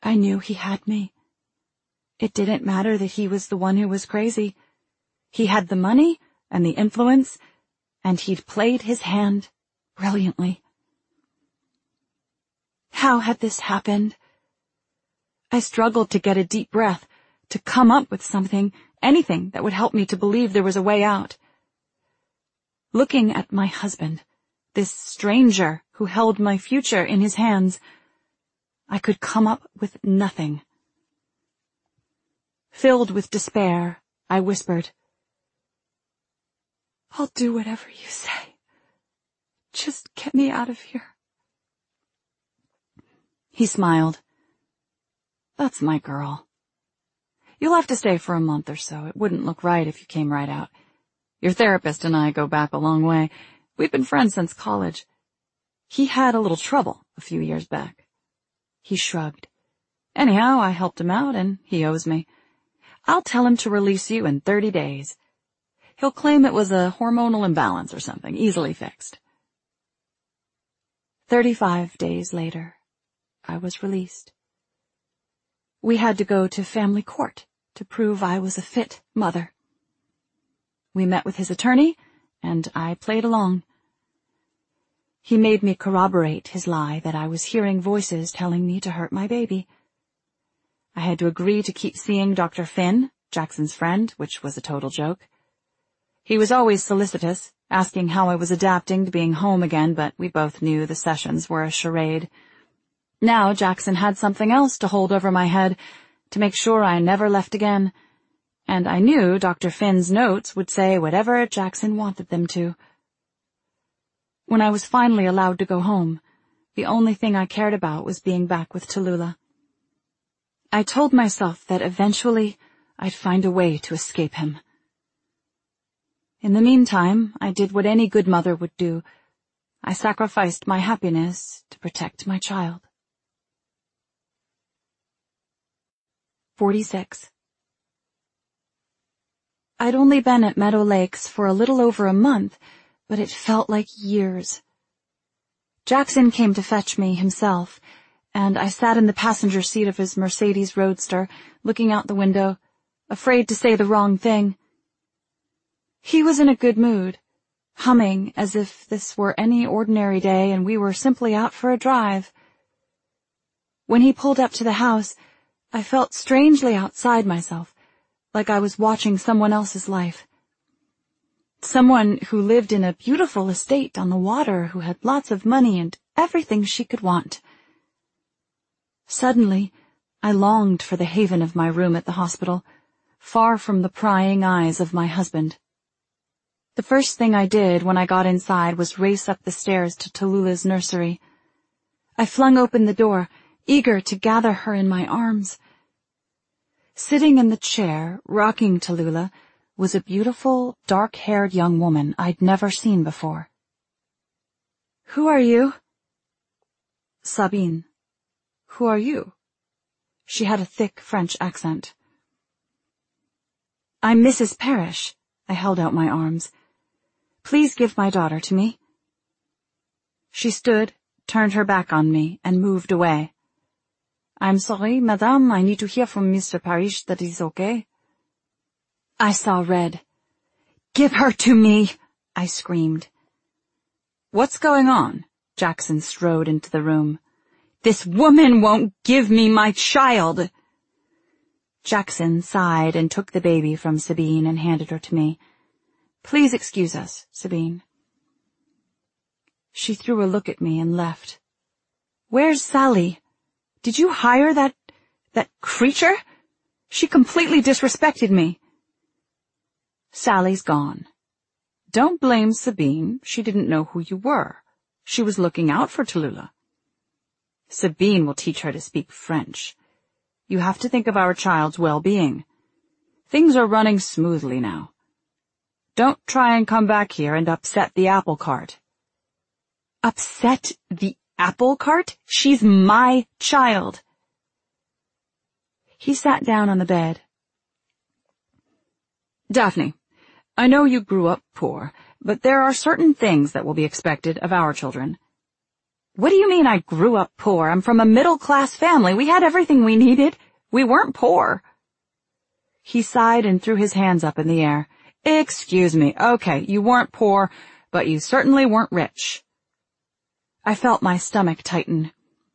I knew he had me. It didn't matter that he was the one who was crazy. He had the money and the influence, and he'd played his hand brilliantly. How had this happened? I struggled to get a deep breath, to come up with something, anything that would help me to believe there was a way out. Looking at my husband, this stranger who held my future in his hands, I could come up with nothing. Filled with despair, I whispered, "I'll do whatever you say. Just get me out of here." He smiled. "That's my girl. You'll have to stay for a month or so. It wouldn't look right if you came right out. Your therapist and I go back a long way. We've been friends since college. He had a little trouble a few years back." He shrugged. "Anyhow, I helped him out, and he owes me. I'll tell him to release you in 30 days. He'll claim it was a hormonal imbalance or something, easily fixed." 35 days later, I was released. We had to go to family court to prove I was a fit mother. We met with his attorney, and I played along. He made me corroborate his lie that I was hearing voices telling me to hurt my baby. I had to agree to keep seeing Dr. Finn, Jackson's friend, which was a total joke. He was always solicitous, asking how I was adapting to being home again, but we both knew the sessions were a charade. Now Jackson had something else to hold over my head, to make sure I never left again, and I knew Dr. Finn's notes would say whatever Jackson wanted them to. When I was finally allowed to go home, the only thing I cared about was being back with Tallulah. I told myself that eventually I'd find a way to escape him. In the meantime, I did what any good mother would do. I sacrificed my happiness to protect my child. 46. I'd only been at Meadow Lakes for a little over a month, but it felt like years. Jackson came to fetch me himself, and I sat in the passenger seat of his Mercedes Roadster, looking out the window, afraid to say the wrong thing. He was in a good mood, humming as if this were any ordinary day and we were simply out for a drive. When he pulled up to the house, I felt strangely outside myself, like I was watching someone else's life. Someone who lived in a beautiful estate on the water, who had lots of money and everything she could want. Suddenly, I longed for the haven of my room at the hospital, far from the prying eyes of my husband. The first thing I did when I got inside was race up the stairs to Tallulah's nursery. I flung open the door, eager to gather her in my arms. Sitting in the chair, rocking Tallulah, was a beautiful, dark-haired young woman I'd never seen before. "Who are you?" "Sabine. Who are you?" She had a thick French accent. "I'm Mrs. Parrish." I held out my arms. "Please give my daughter to me." She stood, turned her back on me, and moved away. "I'm sorry, madame, I need to hear from Mr. Parrish that he's okay." I saw red. "Give her to me!" I screamed. "What's going on?" Jackson strode into the room. "This woman won't give me my child!" Jackson sighed and took the baby from Sabine and handed her to me. "Please excuse us, Sabine." She threw a look at me and left. "Where's Sally? Did you hire that creature? She completely disrespected me." "Sally's gone. Don't blame Sabine. She didn't know who you were. She was looking out for Tallulah. Sabine will teach her to speak French. You have to think of our child's well-being. Things are running smoothly now. Don't try and come back here and upset the apple cart." "Upset the apple cart? She's my child." He sat down on the bed. "Daphne, I know you grew up poor, but there are certain things that will be expected of our children." What do you mean I grew up poor? I'm from a middle-class family. We had everything we needed. We weren't poor. He sighed and threw his hands up in the air. Excuse me. Okay, you weren't poor, but you certainly weren't rich. I felt my stomach tighten.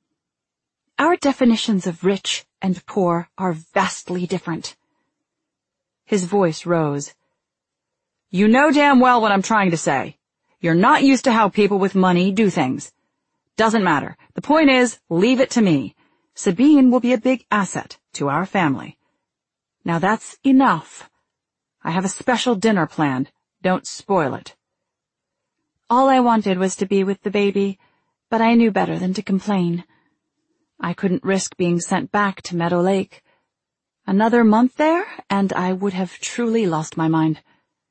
Our definitions of rich and poor are vastly different. His voice rose. You know damn well what I'm trying to say. You're not used to how people with money do things. Doesn't matter. The point is, leave it to me. Sabine will be a big asset to our family. Now that's enough. I have a special dinner planned. Don't spoil it. All I wanted was to be with the baby, but I knew better than to complain. I couldn't risk being sent back to Meadow Lake. Another month there, and I would have truly lost my mind.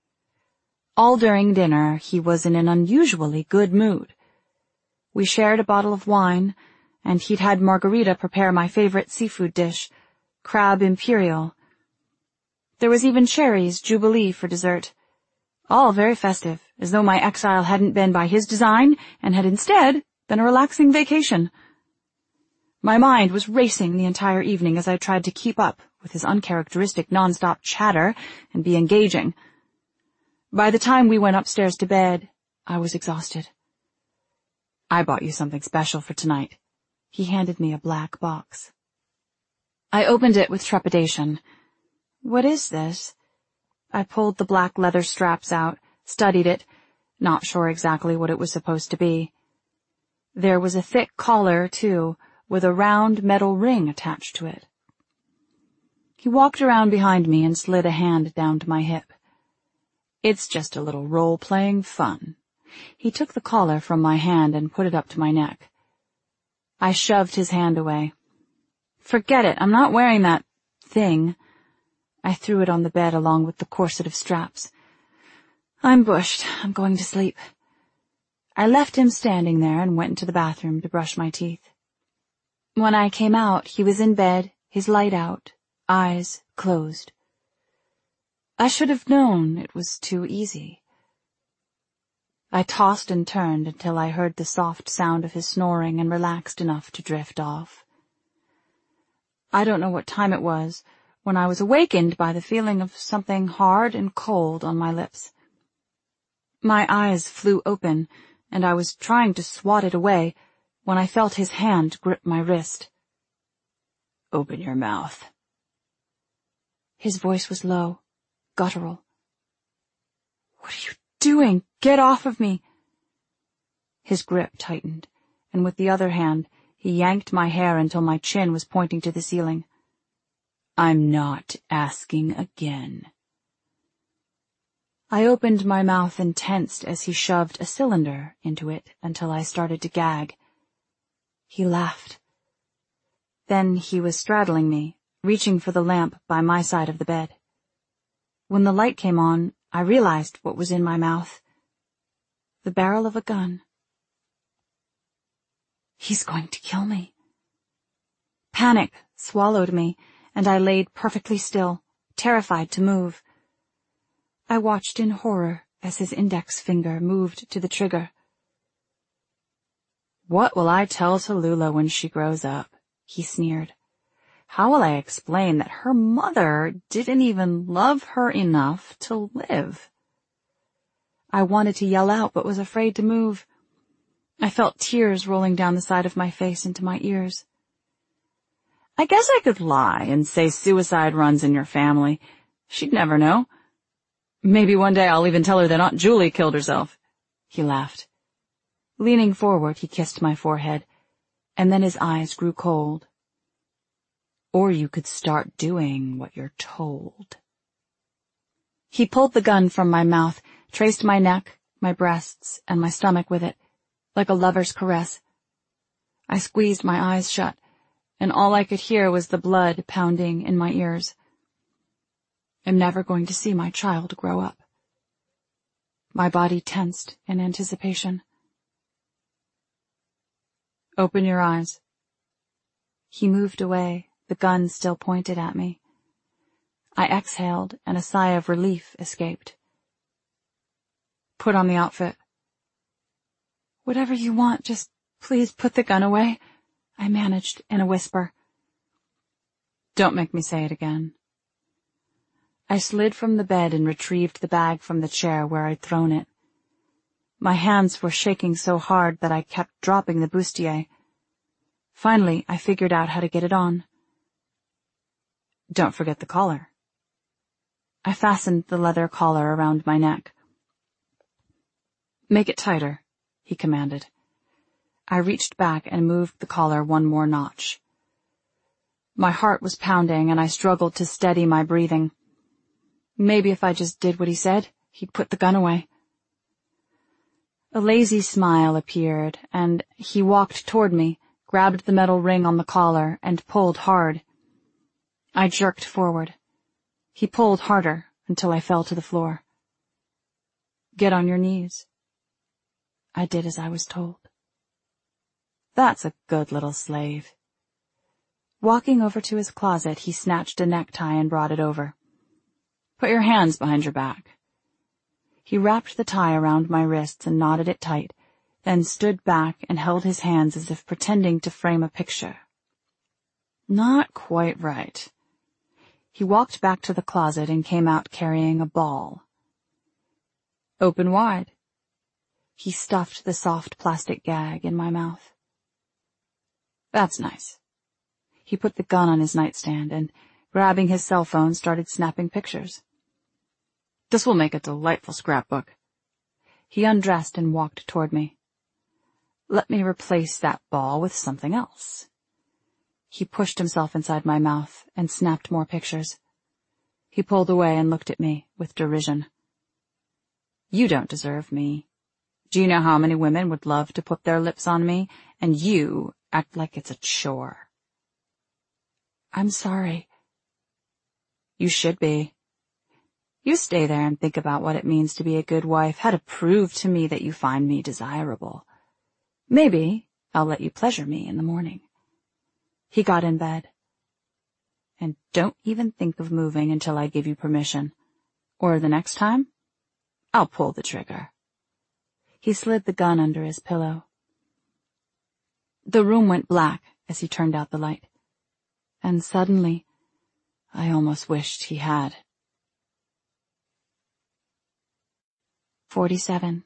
All during dinner, he was in an unusually good mood. We shared a bottle of wine, and he'd had Margarita prepare my favorite seafood dish, crab imperial. There was even Sherry's Jubilee for dessert. All very festive, as though my exile hadn't been by his design and had instead been a relaxing vacation. My mind was racing the entire evening as I tried to keep up with his uncharacteristic non-stop chatter and be engaging. By the time we went upstairs to bed, I was exhausted. I bought you something special for tonight. He handed me a black box. I opened it with trepidation. What is this? I pulled the black leather straps out, studied it, not sure exactly what it was supposed to be. There was a thick collar, too, with a round metal ring attached to it. He walked around behind me and slid a hand down to my hip. It's just a little role-playing fun. He took the collar from my hand and put it up to my neck. I shoved his hand away. Forget it, I'm not wearing that thing. I threw it on the bed along with the corset of straps. I'm bushed. I'm going to sleep. I left him standing there and went into the bathroom to brush my teeth. When I came out, he was in bed, his light out, eyes closed. I should have known it was too easy. I tossed and turned until I heard the soft sound of his snoring and relaxed enough to drift off. I don't know what time it was when I was awakened by the feeling of something hard and cold on my lips. My eyes flew open, and I was trying to swat it away when I felt his hand grip my wrist. Open your mouth. His voice was low, guttural. What are you doing? Get off of me. His grip tightened, and with the other hand, he yanked my hair until my chin was pointing to the ceiling. I'm not asking again. I opened my mouth and tensed as he shoved a cylinder into it until I started to gag. He laughed. Then he was straddling me, reaching for the lamp by my side of the bed. When the light came on, I realized what was in my mouth. The barrel of a gun. He's going to kill me. Panic swallowed me, and I laid perfectly still, terrified to move. I watched in horror as his index finger moved to the trigger. What will I tell Tallulah when she grows up? He sneered. How will I explain that her mother didn't even love her enough to live? I wanted to yell out, but was afraid to move. I felt tears rolling down the side of my face into my ears. I guess I could lie and say suicide runs in your family. She'd never know. Maybe one day I'll even tell her that Aunt Julie killed herself. He laughed. Leaning forward, he kissed my forehead, and then his eyes grew cold. Or you could start doing what you're told. He pulled the gun from my mouth, traced my neck, my breasts, and my stomach with it, like a lover's caress. I squeezed my eyes shut, and all I could hear was the blood pounding in my ears. I'm never going to see my child grow up. My body tensed in anticipation. Open your eyes. He moved away, the gun still pointed at me. I exhaled, and a sigh of relief escaped. Put on the outfit. Whatever you want, just Please put the gun away, I managed in a whisper. Don't make me say it again. I slid from the bed and retrieved the bag from the chair where I'd thrown it. My hands were shaking so hard that I kept dropping the bustier. Finally, I figured out how to get it on. Don't forget the collar. I fastened the leather collar around my neck. Make it tighter, he commanded. I reached back and moved the collar one more notch. My heart was pounding and I struggled to steady my breathing. Maybe if I just did what he said, he'd put the gun away. A lazy smile appeared, and he walked toward me, grabbed the metal ring on the collar, and pulled hard. I jerked forward. He pulled harder until I fell to the floor. Get on your knees. I did as I was told. That's a good little slave. Walking over to his closet, he snatched a necktie and brought it over. Put your hands behind your back. He wrapped the tie around my wrists and knotted it tight, then stood back and held his hands as if pretending to frame a picture. Not quite right. He walked back to the closet and came out carrying a ball. Open wide. He stuffed the soft plastic gag in my mouth. That's nice. He put the gun on his nightstand and, grabbing his cell phone, started snapping pictures. This will make a delightful scrapbook. He undressed and walked toward me. Let me replace that ball with something else. He pushed himself inside my mouth and snapped more pictures. He pulled away and looked at me with derision. You don't deserve me. Do you know how many women would love to put their lips on me, and you act like it's a chore? I'm sorry. You should be. You stay there and think about what it means to be a good wife, how to prove to me that you find me desirable. Maybe I'll let you pleasure me in the morning. He got in bed. And don't even think of moving until I give you permission. Or the next time, I'll pull the trigger. He slid the gun under his pillow. The room went black as he turned out the light. And suddenly, I almost wished he had. 47.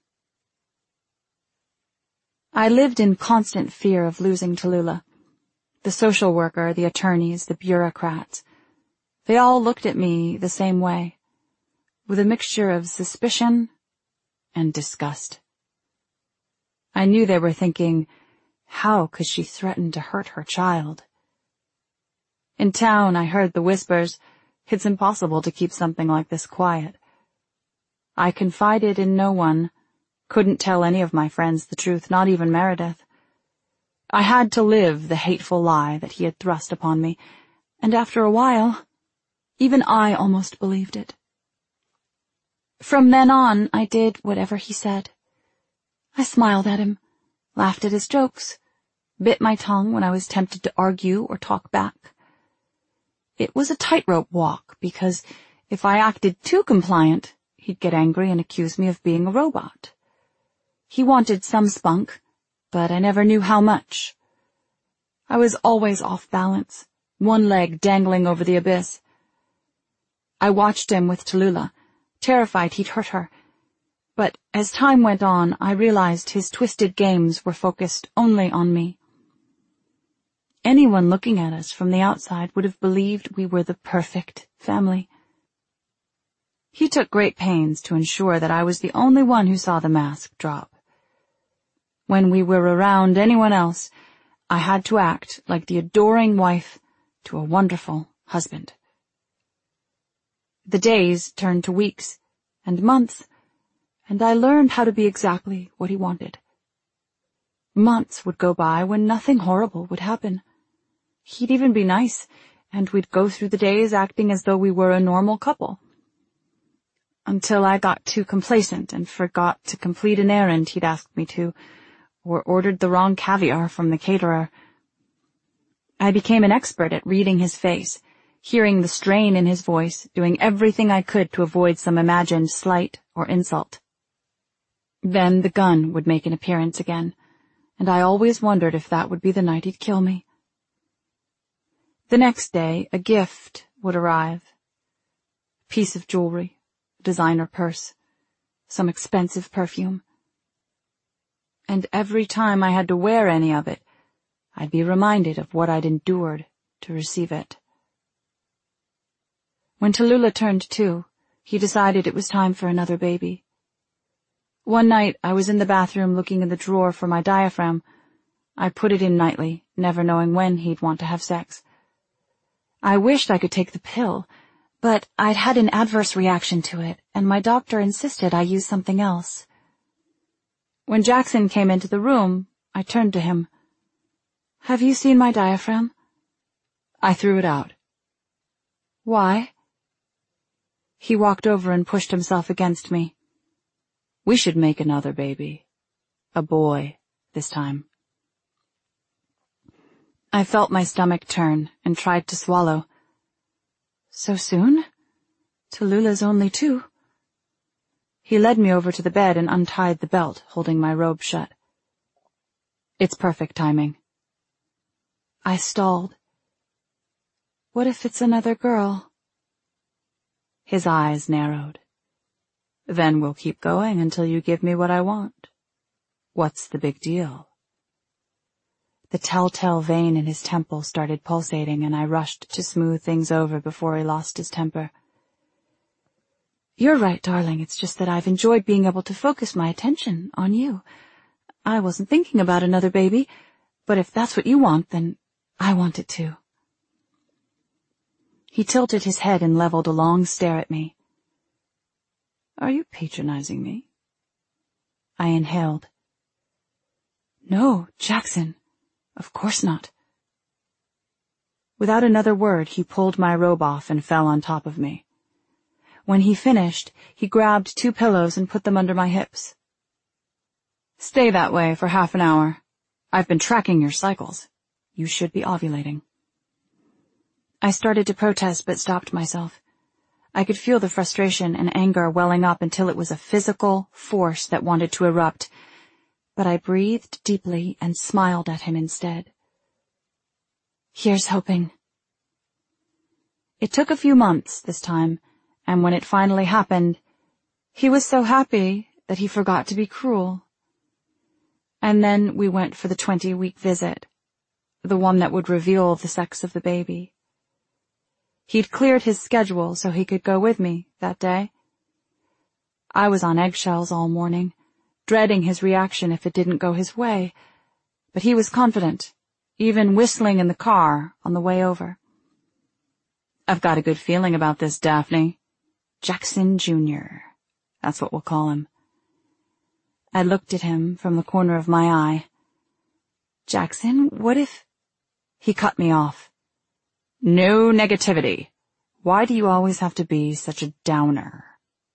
I lived in constant fear of losing Tallulah. The social worker, the attorneys, the bureaucrats, they all looked at me the same way, with a mixture of suspicion and disgust. I knew they were thinking, how could she threaten to hurt her child? In town, I heard the whispers, it's impossible to keep something like this quiet. I confided in no one, couldn't tell any of my friends the truth, not even Meredith. I had to live the hateful lie that he had thrust upon me, and after a while, even I almost believed it. From then on, I did whatever he said. I smiled at him, laughed at his jokes, bit my tongue when I was tempted to argue or talk back. It was a tightrope walk, because if I acted too compliant, he'd get angry and accuse me of being a robot. He wanted some spunk, but I never knew how much. I was always off balance, one leg dangling over the abyss. I watched him with Tallulah, terrified he'd hurt her. But as time went on, I realized his twisted games were focused only on me. Anyone looking at us from the outside would have believed we were the perfect family. He took great pains to ensure that I was the only one who saw the mask drop. When we were around anyone else, I had to act like the adoring wife to a wonderful husband. The days turned to weeks and months, and I learned how to be exactly what he wanted. Months would go by when nothing horrible would happen. He'd even be nice, and we'd go through the days acting as though we were a normal couple. Until I got too complacent and forgot to complete an errand he'd asked me to, or ordered the wrong caviar from the caterer. I became an expert at reading his face, hearing the strain in his voice, doing everything I could to avoid some imagined slight or insult. Then the gun would make an appearance again, and I always wondered if that would be the night he'd kill me. The next day, a gift would arrive. A piece of jewelry, a designer purse, some expensive perfume. And every time I had to wear any of it, I'd be reminded of what I'd endured to receive it. When Tallulah turned 2, he decided it was time for another baby. One night, I was in the bathroom looking in the drawer for my diaphragm. I put it in nightly, never knowing when he'd want to have sex. I wished I could take the pill, but I'd had an adverse reaction to it, and my doctor insisted I use something else. When Jackson came into the room, I turned to him. "Have you seen my diaphragm?" I threw it out. "Why?" He walked over and pushed himself against me. "We should make another baby. A boy, this time." I felt my stomach turn and tried to swallow. "So soon? Tallulah's only 2. He led me over to the bed and untied the belt, holding my robe shut. "It's perfect timing." I stalled. "What if it's another girl?" His eyes narrowed. "Then we'll keep going until you give me what I want. What's the big deal?" The telltale vein in his temple started pulsating, and I rushed to smooth things over before he lost his temper. "You're right, darling. It's just that I've enjoyed being able to focus my attention on you. I wasn't thinking about another baby, but if that's what you want, then I want it too." He tilted his head and leveled a long stare at me. "Are you patronizing me?" I inhaled. "No, Jackson. Of course not." Without another word, he pulled my robe off and fell on top of me. When he finished, he grabbed 2 pillows and put them under my hips. "Stay that way for half an hour. I've been tracking your cycles. You should be ovulating." I started to protest but stopped myself. I could feel the frustration and anger welling up until it was a physical force that wanted to erupt, but I breathed deeply and smiled at him instead. "Here's hoping." It took a few months this time, and when it finally happened, he was so happy that he forgot to be cruel. And then we went for the 20-week visit, the one that would reveal the sex of the baby. He'd cleared his schedule so he could go with me that day. I was on eggshells all morning, dreading his reaction if it didn't go his way, but he was confident, even whistling in the car on the way over. "I've got a good feeling about this, Daphne. Jackson Jr. That's what we'll call him." I looked at him from the corner of my eye. "Jackson, what if—" He cut me off. "No negativity. Why do you always have to be such a downer?"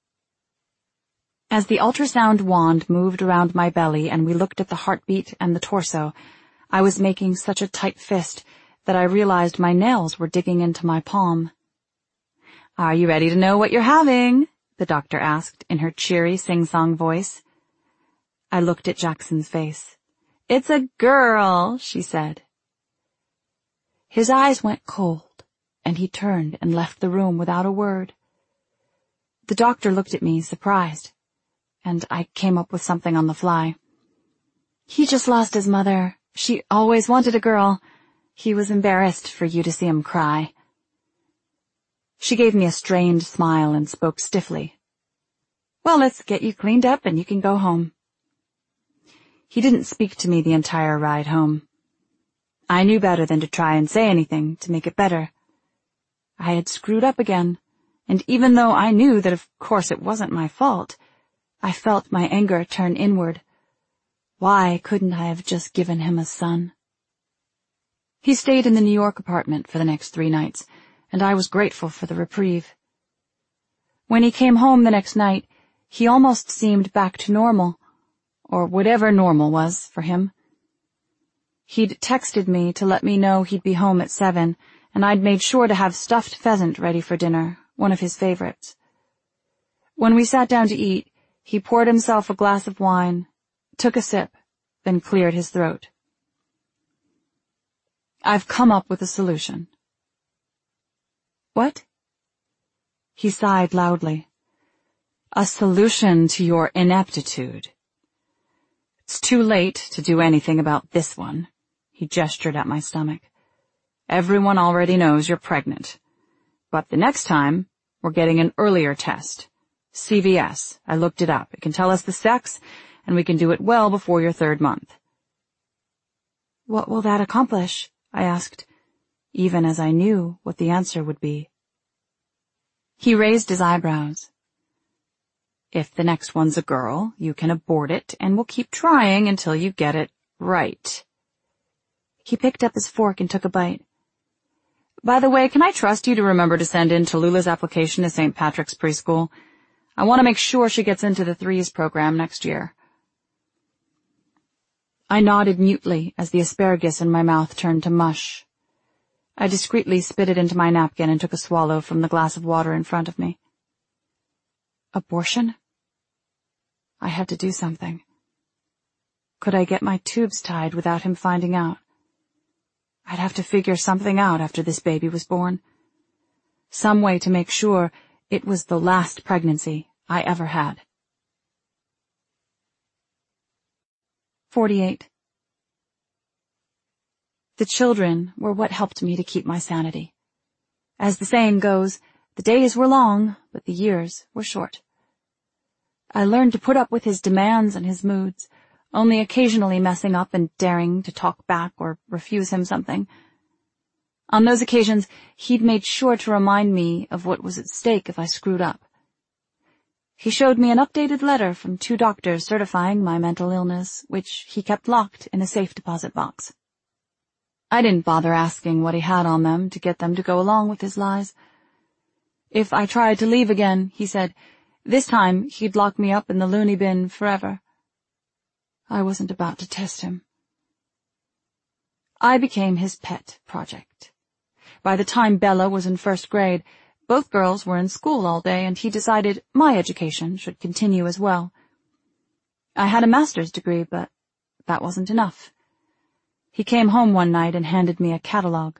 As the ultrasound wand moved around my belly and we looked at the heartbeat and the torso, I was making such a tight fist that I realized my nails were digging into my palm. "Are you ready to know what you're having?" the doctor asked in her cheery sing-song voice. I looked at Jackson's face. "It's a girl," she said. His eyes went cold, and he turned and left the room without a word. The doctor looked at me, surprised, and I came up with something on the fly. "He just lost his mother. She always wanted a girl. He was embarrassed for you to see him cry." She gave me a strained smile and spoke stiffly. "Well, let's get you cleaned up and you can go home." He didn't speak to me the entire ride home. I knew better than to try and say anything to make it better. I had screwed up again, and even though I knew that of course it wasn't my fault, I felt my anger turn inward. Why couldn't I have just given him a son? He stayed in the New York apartment for the next 3 nights, and I was grateful for the reprieve. When he came home the next night, he almost seemed back to normal, or whatever normal was for him. He'd texted me to let me know he'd be home at 7, and I'd made sure to have stuffed pheasant ready for dinner, one of his favorites. When we sat down to eat, he poured himself a glass of wine, took a sip, then cleared his throat. I've come up with a solution. What? He sighed loudly. A solution to your ineptitude. It's too late to do anything about this one. He gestured at my stomach. Everyone already knows you're pregnant. But the next time, we're getting an earlier test. CVS. I looked it up. It can tell us the sex, and we can do it well before your 3rd month. What will that accomplish? I asked, even as I knew what the answer would be. He raised his eyebrows. If the next one's a girl, you can abort it, and we'll keep trying until you get it right. He picked up his fork and took a bite. By the way, can I trust you to remember to send in Tallulah's application to St. Patrick's Preschool? I want to make sure she gets into the Threes program next year. I nodded mutely as the asparagus in my mouth turned to mush. I discreetly spit it into my napkin and took a swallow from the glass of water in front of me. Abortion? I had to do something. Could I get my tubes tied without him finding out? I'd have to figure something out after this baby was born. Some way to make sure it was the last pregnancy I ever had. 48. The children were what helped me to keep my sanity. As the saying goes, the days were long, but the years were short. I learned to put up with his demands and his moods, only occasionally messing up and daring to talk back or refuse him something. On those occasions, he'd made sure to remind me of what was at stake if I screwed up. He showed me an updated letter from 2 doctors certifying my mental illness, which he kept locked in a safe deposit box. I didn't bother asking what he had on them to get them to go along with his lies. If I tried to leave again, he said, this time he'd lock me up in the loony bin forever. I wasn't about to test him. I became his pet project. By the time Bella was in 1st grade, both girls were in school all day, and he decided my education should continue as well. I had a master's degree, but that wasn't enough. He came home one night and handed me a catalog.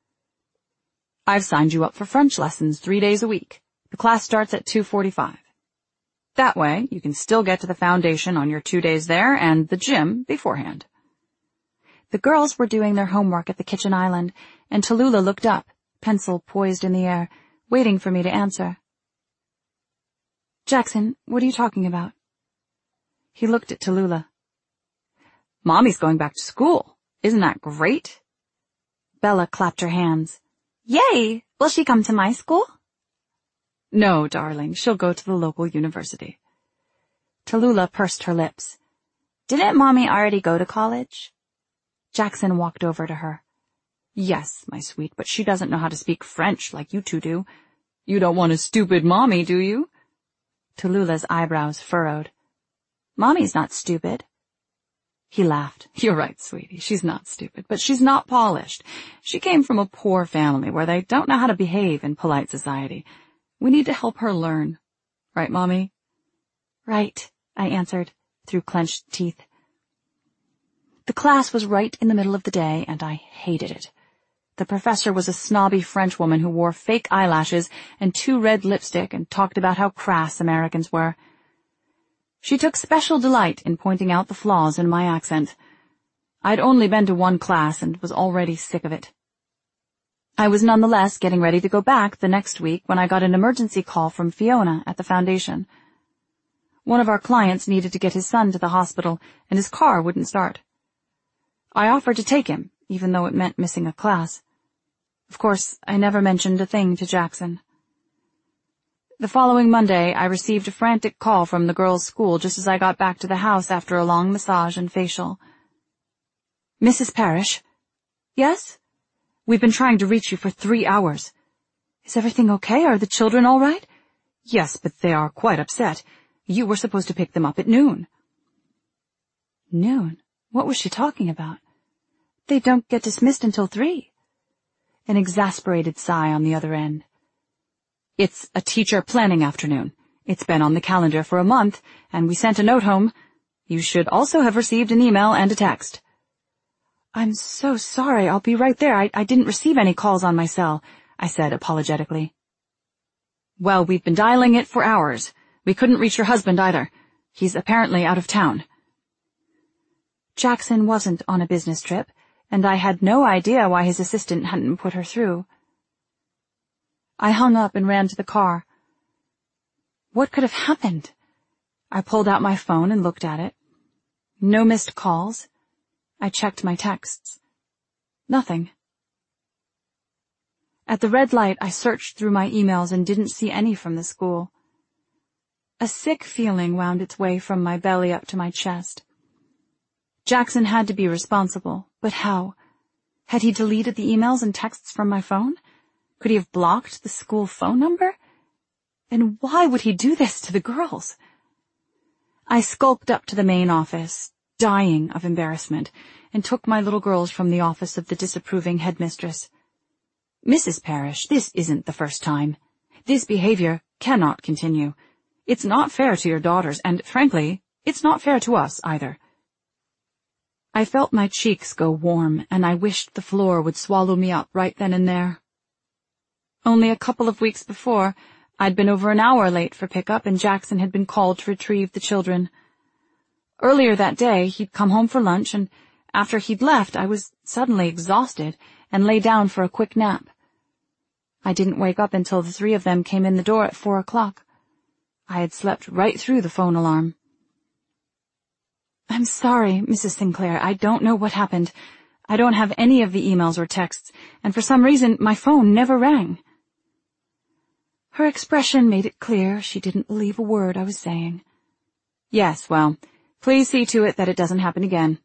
I've signed you up for French lessons 3 days a week. The class starts at 2:45. That way, you can still get to the foundation on your 2 days there and the gym beforehand. The girls were doing their homework at the kitchen island, and Tallulah looked up, pencil poised in the air, waiting for me to answer. Jackson, what are you talking about? He looked at Tallulah. Mommy's going back to school. Isn't that great? Bella clapped her hands. Yay! Will she come to my school? No, darling, she'll go to the local university. Tallulah pursed her lips. Didn't Mommy already go to college? Jackson walked over to her. Yes, my sweet, but she doesn't know how to speak French like you 2 do. You don't want a stupid mommy, do you? Tallulah's eyebrows furrowed. Mommy's not stupid. He laughed. You're right, sweetie. She's not stupid, but she's not polished. She came from a poor family where they don't know how to behave in polite society. We need to help her learn. Right, Mommy? Right, I answered, through clenched teeth. The class was right in the middle of the day, and I hated it. The professor was a snobby French woman who wore fake eyelashes and 2 red lipstick and talked about how crass Americans were. She took special delight in pointing out the flaws in my accent. I'd only been to 1 class and was already sick of it. I was nonetheless getting ready to go back the next week when I got an emergency call from Fiona at the foundation. One of our clients needed to get his son to the hospital, and his car wouldn't start. I offered to take him, even though it meant missing a class. Of course, I never mentioned a thing to Jackson. The following Monday, I received a frantic call from the girls' school just as I got back to the house after a long massage and facial. Mrs. Parrish? Yes? We've been trying to reach you for 3 hours. Is everything okay? Are the children all right? Yes, but they are quite upset. You were supposed to pick them up at noon. Noon? What was she talking about? They don't get dismissed until 3. An exasperated sigh on the other end. It's a teacher planning afternoon. It's been on the calendar for a month, and we sent a note home. You should also have received an email and a text. I'm so sorry. I'll be right there. I didn't receive any calls on my cell, I said apologetically. Well, we've been dialing it for hours. We couldn't reach your husband either. He's apparently out of town. Jackson wasn't on a business trip, and I had no idea why his assistant hadn't put her through. I hung up and ran to the car. What could have happened? I pulled out my phone and looked at it. No missed calls. I checked my texts. Nothing. At the red light, I searched through my emails and didn't see any from the school. A sick feeling wound its way from my belly up to my chest. Jackson had to be responsible, but how? Had he deleted the emails and texts from my phone? Could he have blocked the school phone number? And why would he do this to the girls? I skulked up to the main office, dying of embarrassment, and took my little girls from the office of the disapproving headmistress. Mrs. Parrish, this isn't the first time. This behavior cannot continue. It's not fair to your daughters, and, frankly, it's not fair to us either. I felt my cheeks go warm, and I wished the floor would swallow me up right then and there. Only a couple of weeks before, I'd been over an hour late for pickup, and Jackson had been called to retrieve the children. Earlier that day, he'd come home for lunch, and after he'd left, I was suddenly exhausted and lay down for a quick nap. I didn't wake up until the three of them came in the door at 4 o'clock. I had slept right through the phone alarm. I'm sorry, Mrs. Sinclair. I don't know what happened. I don't have any of the emails or texts, and for some reason, my phone never rang. Her expression made it clear she didn't believe a word I was saying. Yes, well, please see to it that it doesn't happen again.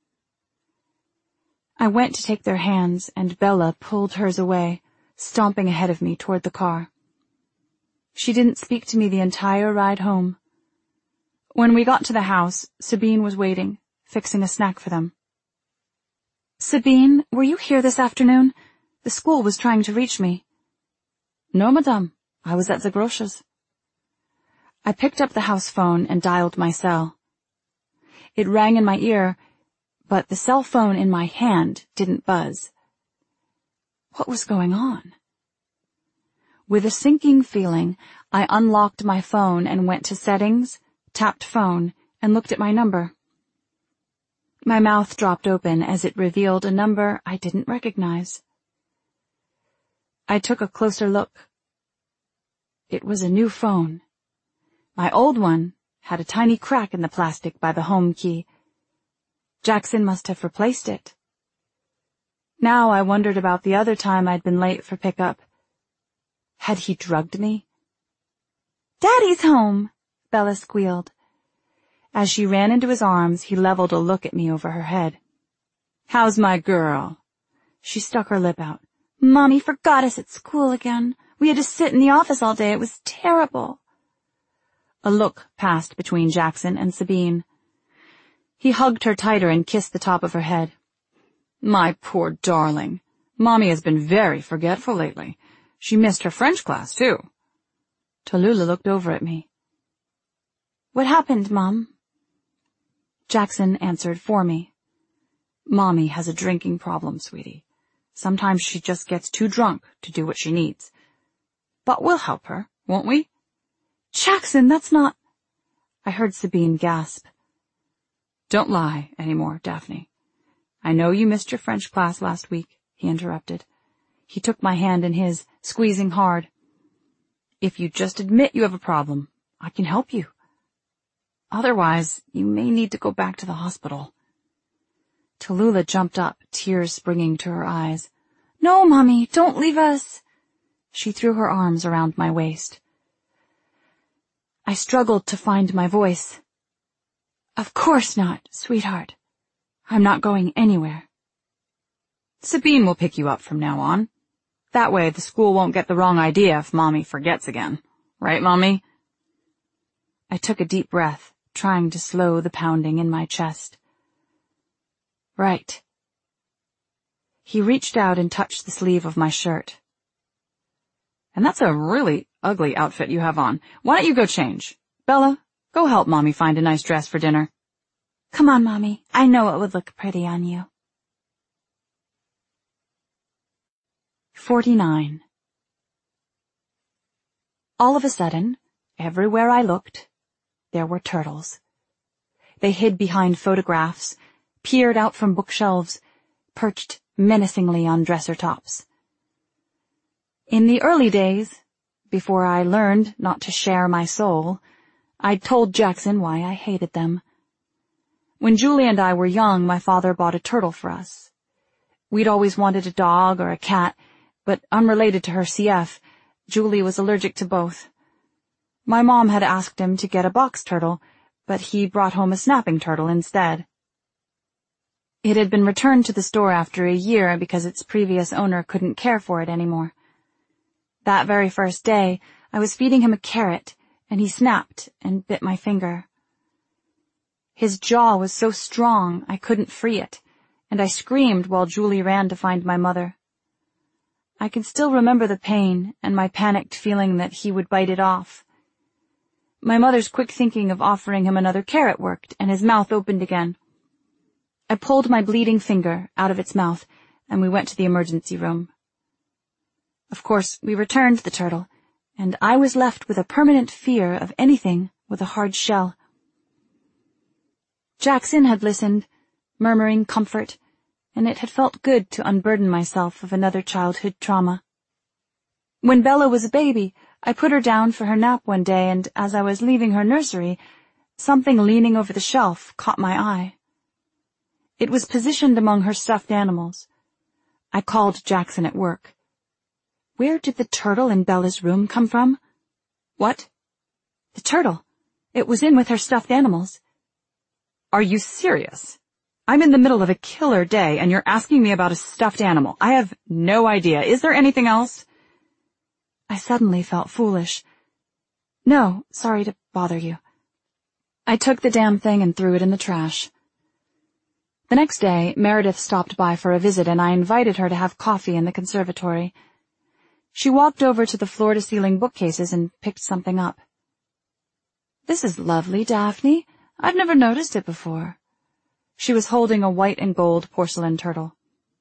I went to take their hands, and Bella pulled hers away, stomping ahead of me toward the car. She didn't speak to me the entire ride home. When we got to the house, Sabine was waiting, fixing a snack for them. Sabine, were you here this afternoon? The school was trying to reach me. No, madame. I was at the grocer's. I picked up the house phone and dialed my cell. It rang in my ear, but the cell phone in my hand didn't buzz. What was going on? With a sinking feeling, I unlocked my phone and went to settings, tapped phone, and looked at my number. My mouth dropped open as it revealed a number I didn't recognize. I took a closer look. It was a new phone. My old one had a tiny crack in the plastic by the home key. Jackson must have replaced it. Now I wondered about the other time I'd been late for pickup. Had he drugged me? Daddy's home, Bella squealed. As she ran into his arms, he leveled a look at me over her head. How's my girl? She stuck her lip out. Mommy forgot us at school again. We had to sit in the office all day. It was terrible. A look passed between Jackson and Sabine. He hugged her tighter and kissed the top of her head. My poor darling. Mommy has been very forgetful lately. She missed her French class, too. Tallulah looked over at me. What happened, Mom? Jackson answered for me. Mommy has a drinking problem, sweetie. Sometimes she just gets too drunk to do what she needs. But we'll help her, won't we? Jackson, that's not... I heard Sabine gasp. Don't lie anymore, Daphne. I know you missed your French class last week, he interrupted. He took my hand in his, squeezing hard. If you just admit you have a problem, I can help you. Otherwise, you may need to go back to the hospital. Tallulah jumped up, tears springing to her eyes. No, Mommy, don't leave us. She threw her arms around my waist. I struggled to find my voice. Of course not, sweetheart. I'm not going anywhere. Sabine will pick you up from now on. That way the school won't get the wrong idea if Mommy forgets again. Right, Mommy? I took a deep breath, trying to slow the pounding in my chest. Right. He reached out and touched the sleeve of my shirt. And that's a really ugly outfit you have on. Why don't you go change? Bella, go help Mommy find a nice dress for dinner. Come on, Mommy. I know it would look pretty on you. 49. All of a sudden, everywhere I looked, there were turtles. They hid behind photographs, peered out from bookshelves, perched menacingly on dresser tops. In the early days, before I learned not to share my soul, I'd told Jackson why I hated them. When Julie and I were young, my father bought a turtle for us. We'd always wanted a dog or a cat, but unrelated to her CF, Julie was allergic to both. My mom had asked him to get a box turtle, but he brought home a snapping turtle instead. It had been returned to the store after a year because its previous owner couldn't care for it anymore. That very first day, I was feeding him a carrot, and he snapped and bit my finger. His jaw was so strong I couldn't free it, and I screamed while Julie ran to find my mother. I can still remember the pain and my panicked feeling that he would bite it off. My mother's quick thinking of offering him another carrot worked, and his mouth opened again. I pulled my bleeding finger out of its mouth, and we went to the emergency room. Of course, we returned the turtle, and I was left with a permanent fear of anything with a hard shell. Jackson had listened, murmuring comfort, and it had felt good to unburden myself of another childhood trauma. When Bella was a baby, I put her down for her nap one day, and as I was leaving her nursery, something leaning over the shelf caught my eye. It was positioned among her stuffed animals. I called Jackson at work. Where did the turtle in Bella's room come from? What? The turtle. It was in with her stuffed animals. Are you serious? I'm in the middle of a killer day, and you're asking me about a stuffed animal. I have no idea. Is there anything else? I suddenly felt foolish. No, sorry to bother you. I took the damn thing and threw it in the trash. The next day, Meredith stopped by for a visit, and I invited her to have coffee in the conservatory. She walked over to the floor-to-ceiling bookcases and picked something up. This is lovely, Daphne. I've never noticed it before. She was holding a white and gold porcelain turtle.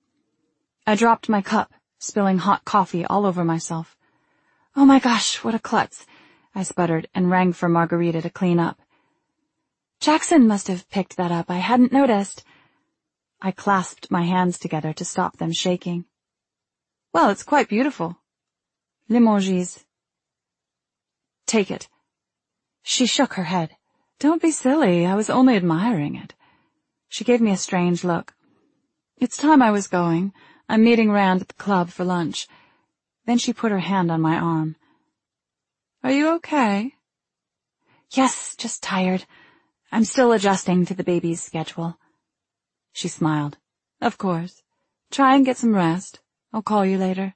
I dropped my cup, spilling hot coffee all over myself. Oh my gosh, what a klutz, I sputtered and rang for Margarita to clean up. Jackson must have picked that up. I hadn't noticed. I clasped my hands together to stop them shaking. Well, it's quite beautiful. Limoges. Take it. She shook her head. Don't be silly. I was only admiring it. She gave me a strange look. It's time I was going. I'm meeting Rand at the club for lunch. Then she put her hand on my arm. Are you okay? Yes, just tired. I'm still adjusting to the baby's schedule. She smiled. Of course. Try and get some rest. I'll call you later.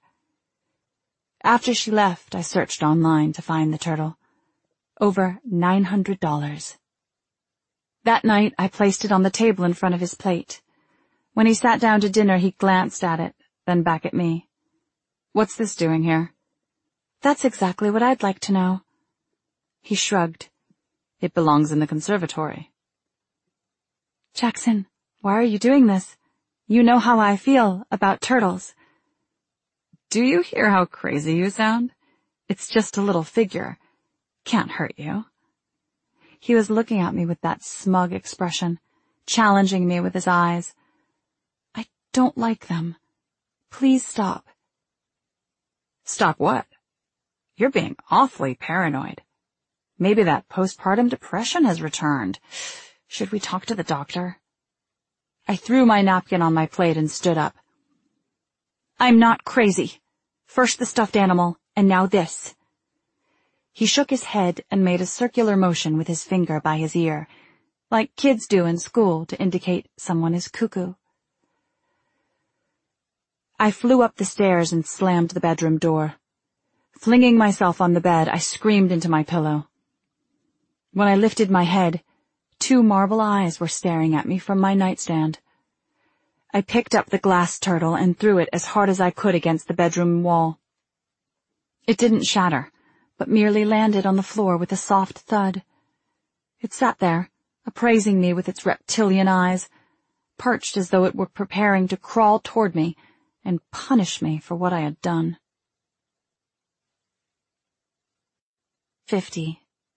After she left, I searched online to find the turtle. Over $900. That night, I placed it on the table in front of his plate. When he sat down to dinner, he glanced at it, then back at me. What's this doing here? That's exactly what I'd like to know. He shrugged. It belongs in the conservatory. Jackson, why are you doing this? You know how I feel about turtles. Do you hear how crazy you sound? It's just a little figure. Can't hurt you. He was looking at me with that smug expression, challenging me with his eyes. I don't like them. Please stop. Stop what? You're being awfully paranoid. Maybe that postpartum depression has returned. Should we talk to the doctor? I threw my napkin on my plate and stood up. I'm not crazy. First the stuffed animal, and now this. He shook his head and made a circular motion with his finger by his ear, like kids do in school to indicate someone is cuckoo. I flew up the stairs and slammed the bedroom door. Flinging myself on the bed, I screamed into my pillow. When I lifted my head, 2 marble eyes were staring at me from my nightstand. I picked up the glass turtle and threw it as hard as I could against the bedroom wall. It didn't shatter, but merely landed on the floor with a soft thud. It sat there, appraising me with its reptilian eyes, perched as though it were preparing to crawl toward me and punish me for what I had done. 50.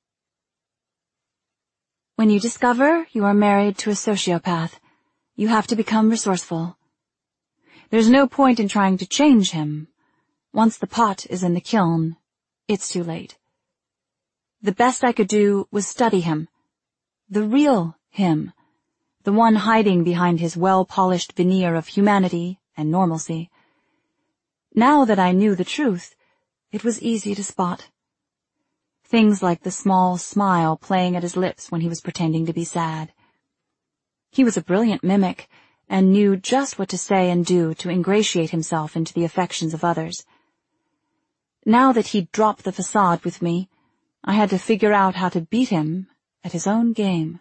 When you discover you are married to a sociopath, you have to become resourceful. There's no point in trying to change him. Once the pot is in the kiln, it's too late. The best I could do was study him. The real him. The one hiding behind his well-polished veneer of humanity and normalcy. Now that I knew the truth, it was easy to spot. Things like the small smile playing at his lips when he was pretending to be sad. He was a brilliant mimic and knew just what to say and do to ingratiate himself into the affections of others. Now that he'd dropped the facade with me, I had to figure out how to beat him at his own game.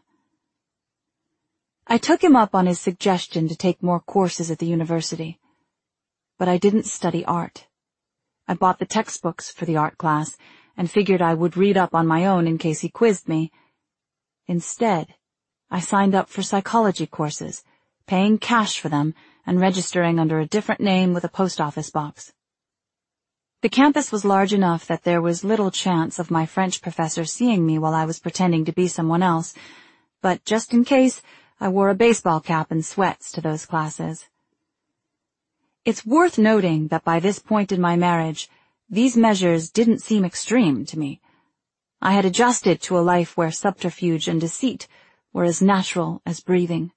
I took him up on his suggestion to take more courses at the university. But I didn't study art. I bought the textbooks for the art class and figured I would read up on my own in case he quizzed me. Instead, I signed up for psychology courses, paying cash for them and registering under a different name with a post office box. The campus was large enough that there was little chance of my French professor seeing me while I was pretending to be someone else, but just in case, I wore a baseball cap and sweats to those classes. It's worth noting that by this point in my marriage, these measures didn't seem extreme to me. I had adjusted to a life where subterfuge and deceit were as natural as breathing.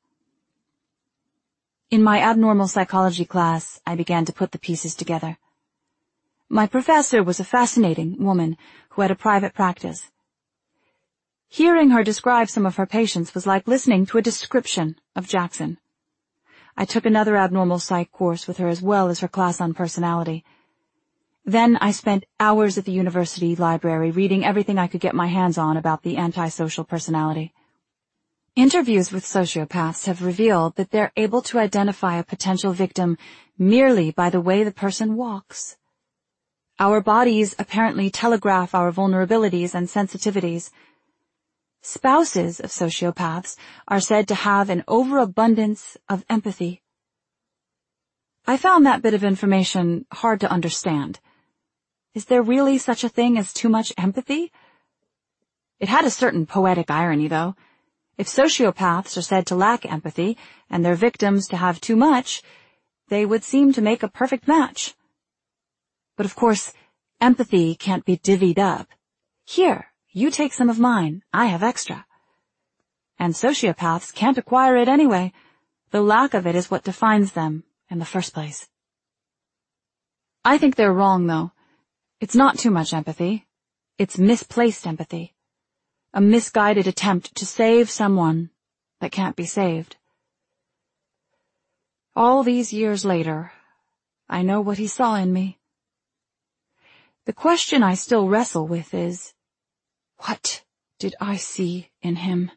In my abnormal psychology class, I began to put the pieces together. My professor was a fascinating woman who had a private practice. Hearing her describe some of her patients was like listening to a description of Jackson. I took another abnormal psych course with her as well as her class on personality. Then I spent hours at the university library reading everything I could get my hands on about the antisocial personality. Interviews with sociopaths have revealed that they're able to identify a potential victim merely by the way the person walks. Our bodies apparently telegraph our vulnerabilities and sensitivities. Spouses of sociopaths are said to have an overabundance of empathy. I found that bit of information hard to understand. Is there really such a thing as too much empathy? It had a certain poetic irony, though. If sociopaths are said to lack empathy and their victims to have too much, they would seem to make a perfect match. But of course, empathy can't be divvied up. Here, you take some of mine, I have extra. And sociopaths can't acquire it anyway. The lack of it is what defines them in the first place. I think they're wrong, though. It's not too much empathy. It's misplaced empathy. A misguided attempt to save someone that can't be saved. All these years later, I know what he saw in me. The question I still wrestle with is, what did I see in him?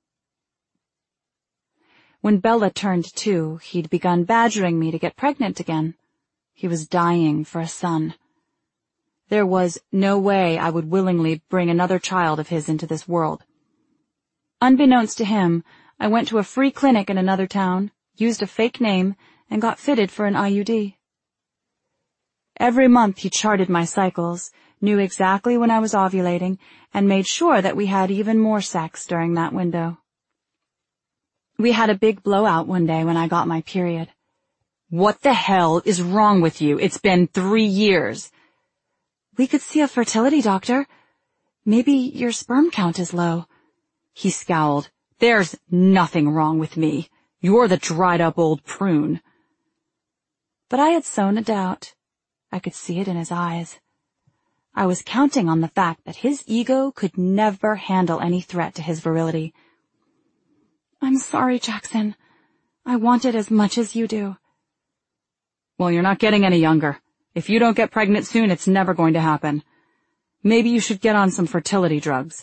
When Bella turned 2, he'd begun badgering me to get pregnant again. He was dying for a son. There was no way I would willingly bring another child of his into this world. Unbeknownst to him, I went to a free clinic in another town, used a fake name, and got fitted for an IUD. Every month he charted my cycles, knew exactly when I was ovulating, and made sure that we had even more sex during that window. We had a big blowout one day when I got my period. "What the hell is wrong with you? It's been 3 years." "We could see a fertility doctor. Maybe your sperm count is low." He scowled. "There's nothing wrong with me. You're the dried-up old prune." But I had sown a doubt. I could see it in his eyes. I was counting on the fact that his ego could never handle any threat to his virility. "I'm sorry, Jackson. I want it as much as you do." "Well, you're not getting any younger. If you don't get pregnant soon, it's never going to happen. Maybe you should get on some fertility drugs."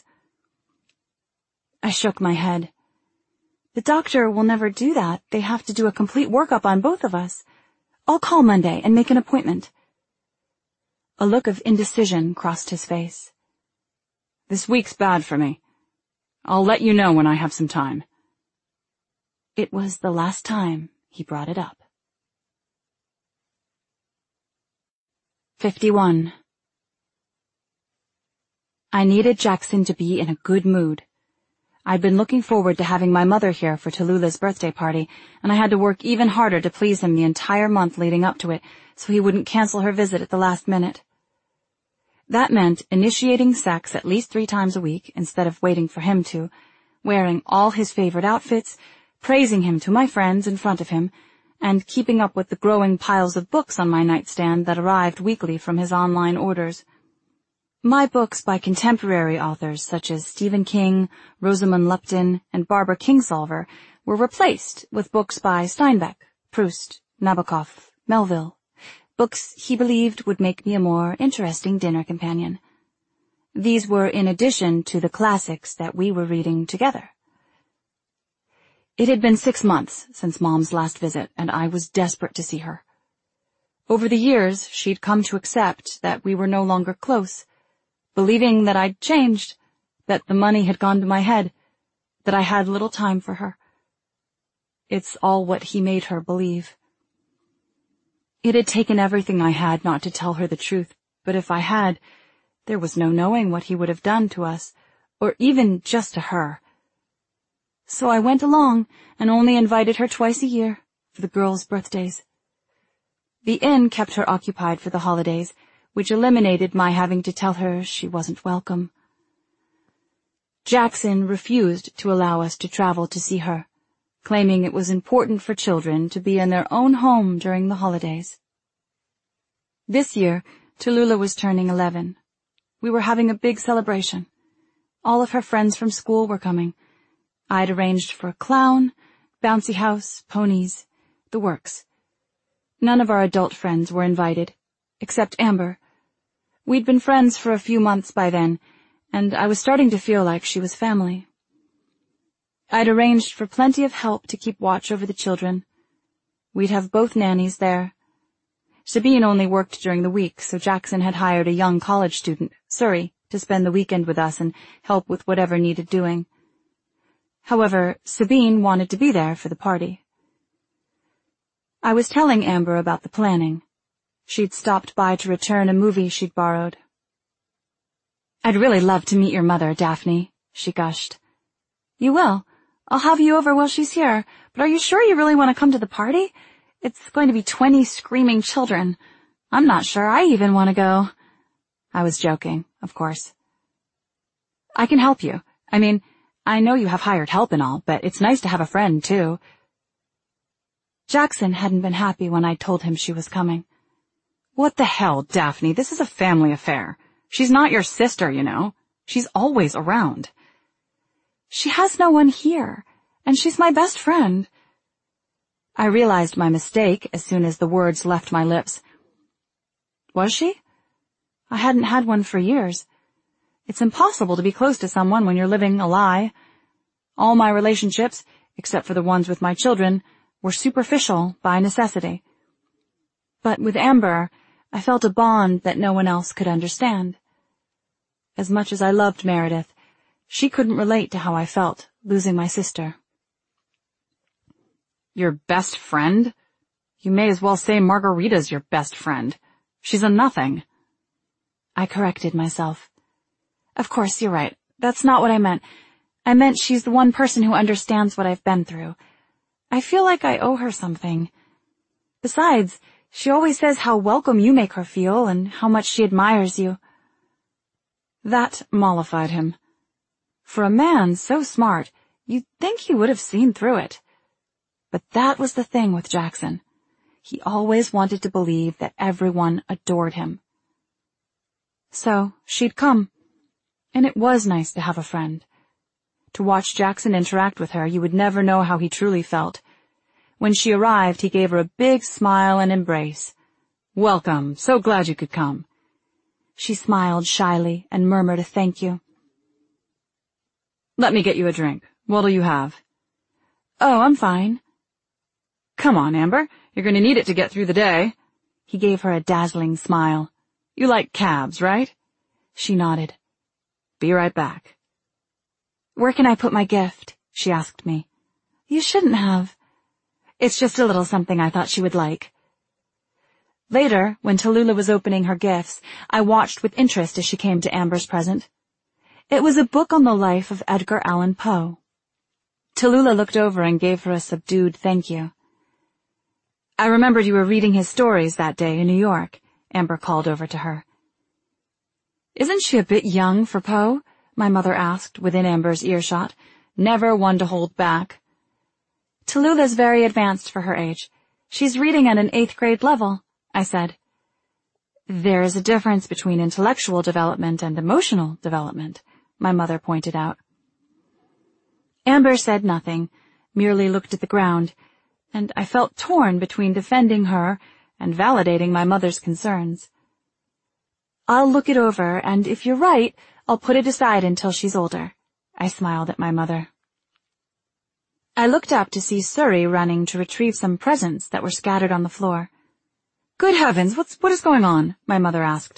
I shook my head. "The doctor will never do that. They have to do a complete workup on both of us. I'll call Monday and make an appointment." A look of indecision crossed his face. "This week's bad for me. I'll let you know when I have some time." It was the last time he brought it up. 51. I needed Jackson to be in a good mood. I'd been looking forward to having my mother here for Tallulah's birthday party, and I had to work even harder to please him the entire month leading up to it, so he wouldn't cancel her visit at the last minute. That meant initiating sex at least 3 times a week instead of waiting for him to, wearing all his favorite outfits, praising him to my friends in front of him, and keeping up with the growing piles of books on my nightstand that arrived weekly from his online orders. My books by contemporary authors such as Stephen King, Rosamund Lupton, and Barbara Kingsolver were replaced with books by Steinbeck, Proust, Nabokov, Melville, books he believed would make me a more interesting dinner companion. These were in addition to the classics that we were reading together. It had been 6 months since Mom's last visit, and I was desperate to see her. Over the years, she'd come to accept that we were no longer close, believing that I'd changed, that the money had gone to my head, that I had little time for her. It's all what he made her believe. It had taken everything I had not to tell her the truth, but if I had, there was no knowing what he would have done to us, or even just to her. So I went along and only invited her twice a year for the girls' birthdays. The inn kept her occupied for the holidays, which eliminated my having to tell her she wasn't welcome. Jackson refused to allow us to travel to see her, claiming it was important for children to be in their own home during the holidays. This year, Tallulah was turning 11. We were having a big celebration. All of her friends from school were coming. I'd arranged for a clown, bouncy house, ponies, the works. None of our adult friends were invited, except Amber. We'd been friends for a few months by then, and I was starting to feel like she was family. I'd arranged for plenty of help to keep watch over the children. We'd have both nannies there. Sabine only worked during the week, so Jackson had hired a young college student, Suri, to spend the weekend with us and help with whatever needed doing. However, Sabine wanted to be there for the party. I was telling Amber about the planning. She'd stopped by to return a movie she'd borrowed. "I'd really love to meet your mother, Daphne," she gushed. "You will. I'll have you over while she's here, but are you sure you really want to come to the party? It's going to be 20 screaming children. I'm not sure I even want to go." I was joking, of course. "I can help you. I mean, I know you have hired help and all, but it's nice to have a friend, too." Jackson hadn't been happy when I told him she was coming. "What the hell, Daphne? This is a family affair. She's not your sister, you know. She's always around." "She has no one here, and she's my best friend." I realized my mistake as soon as the words left my lips. Was she? I hadn't had one for years. It's impossible to be close to someone when you're living a lie. All my relationships, except for the ones with my children, were superficial by necessity. But with Amber, I felt a bond that no one else could understand. As much as I loved Meredith, she couldn't relate to how I felt losing my sister. "Your best friend? You may as well say Margarita's your best friend. She's a nothing." I corrected myself. "Of course, you're right. That's not what I meant. I meant she's the one person who understands what I've been through. I feel like I owe her something. Besides, she always says how welcome you make her feel and how much she admires you." That mollified him. For a man so smart, you'd think he would have seen through it. But that was the thing with Jackson. He always wanted to believe that everyone adored him. So she'd come, and it was nice to have a friend. To watch Jackson interact with her, you would never know how he truly felt. When she arrived, he gave her a big smile and embrace. "Welcome, so glad you could come." She smiled shyly and murmured a thank you. "Let me get you a drink. What'll you have?" "Oh, I'm fine." "Come on, Amber. You're going to need it to get through the day." He gave her a dazzling smile. "You like cabs, right?" She nodded. "Be right back." "Where can I put my gift?" she asked me. "You shouldn't have. It's just a little something I thought she would like." Later, when Tallulah was opening her gifts, I watched with interest as she came to Amber's present. It was a book on the life of Edgar Allan Poe. Tallulah looked over and gave her a subdued thank you. "I remembered you were reading his stories that day in New York," Amber called over to her. "Isn't she a bit young for Poe?" my mother asked, within Amber's earshot, never one to hold back. "Tallulah's very advanced for her age. She's reading at an 8th grade level," I said. "There is a difference between intellectual development and emotional development," my mother pointed out. Amber said nothing, merely looked at the ground, and I felt torn between defending her and validating my mother's concerns. "I'll look it over, and if you're right, I'll put it aside until she's older," I smiled at my mother. I looked up to see Surrey running to retrieve some presents that were scattered on the floor. "Good heavens, what is going on?" my mother asked.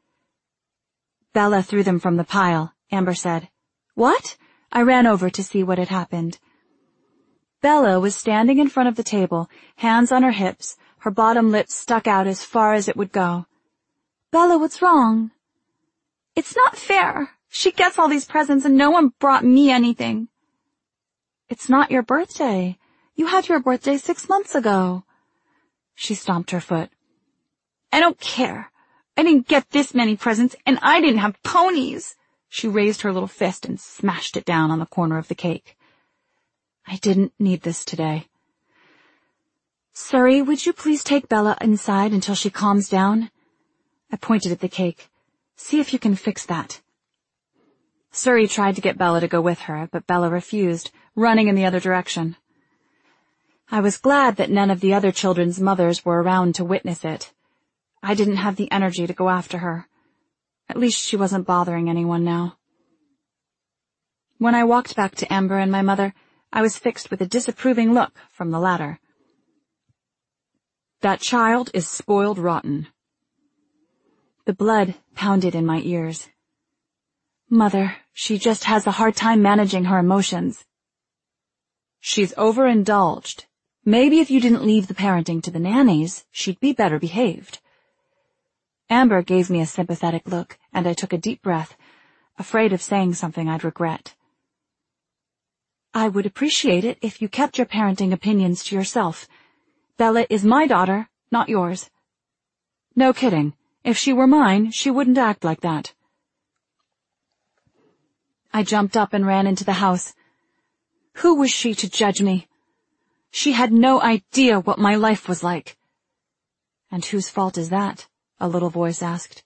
"Bella threw them from the pile," Amber said. "What?" I ran over to see what had happened. Bella was standing in front of the table, hands on her hips, her bottom lip stuck out as far as it would go. "Bella, what's wrong?" "It's not fair. She gets all these presents and no one brought me anything." "It's not your birthday. You had your birthday 6 months ago." She stomped her foot. "I don't care. I didn't get this many presents, and I didn't have ponies." She raised her little fist and smashed it down on the corner of the cake. "I didn't need this today." "Surrey, would you please take Bella inside until she calms down?" I pointed at the cake. "See if you can fix that." Surrey tried to get Bella to go with her, but Bella refused, running in the other direction. I was glad that none of the other children's mothers were around to witness it. I didn't have the energy to go after her. At least she wasn't bothering anyone now. When I walked back to Amber and my mother, I was fixed with a disapproving look from the latter. "That child is spoiled rotten." The blood pounded in my ears. "Mother, she just has a hard time managing her emotions." "She's overindulged. Maybe if you didn't leave the parenting to the nannies, she'd be better behaved." Amber gave me a sympathetic look, and I took a deep breath, afraid of saying something I'd regret. "I would appreciate it if you kept your parenting opinions to yourself. Bella is my daughter, not yours." "No kidding. If she were mine, she wouldn't act like that." I jumped up and ran into the house. Who was she to judge me? She had no idea what my life was like. "And whose fault is that?" a little voice asked.